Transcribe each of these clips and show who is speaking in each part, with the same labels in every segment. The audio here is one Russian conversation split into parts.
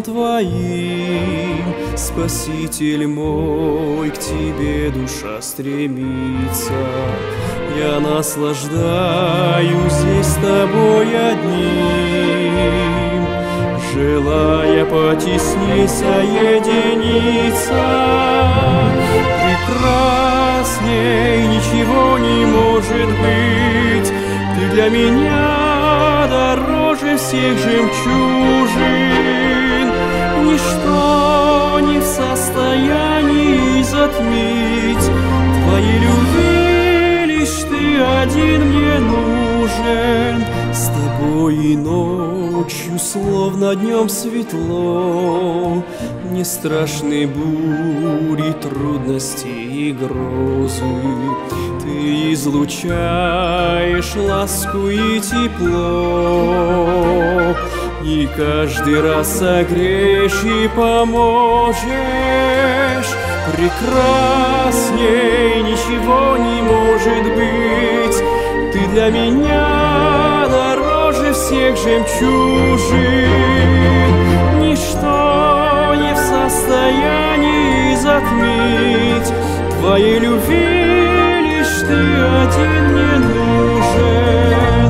Speaker 1: Твоим, Спаситель мой, к Тебе душа стремится. Я наслаждаюсь здесь с Тобой одним, желая потесней соединиться. Прекрасней ничего не может быть, Ты для меня дороже всех жемчужин. Ничто не в состоянии затмить Твоей любви, лишь Ты один мне нужен. С Тобой и ночью, словно днем светло, не страшны бури, трудности и грозы. Ты излучаешь ласку и тепло, и каждый раз согреешь и поможешь. Прекрасней ничего не может быть, Ты для меня дороже всех жемчужин. Ничто не в состоянии затмить Твоей любви, лишь Ты один мне нужен.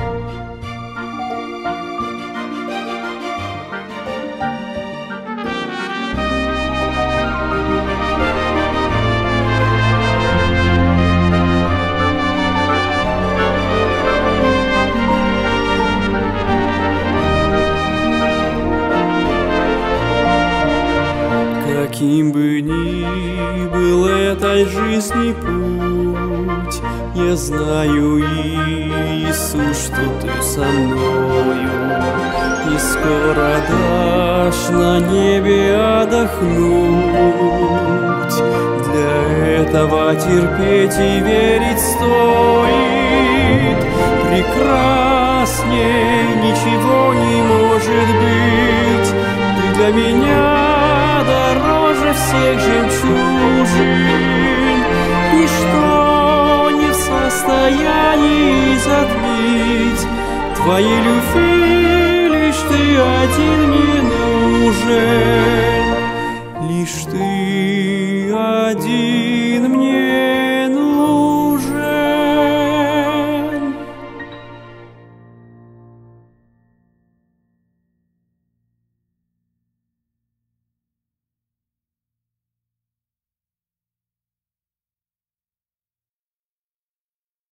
Speaker 1: Каким бы ни был этой жизни путь, я знаю, Иисус, что Ты со мною, и скоро дашь на небе отдохнуть. Для этого терпеть и верить стоит. Прекрасней ничего не может быть, Ты для меня дороже всех жемчужин. Ничто не в состоянии затмить Твоей любви, лишь Ты один мне нужен. Лишь Ты один мне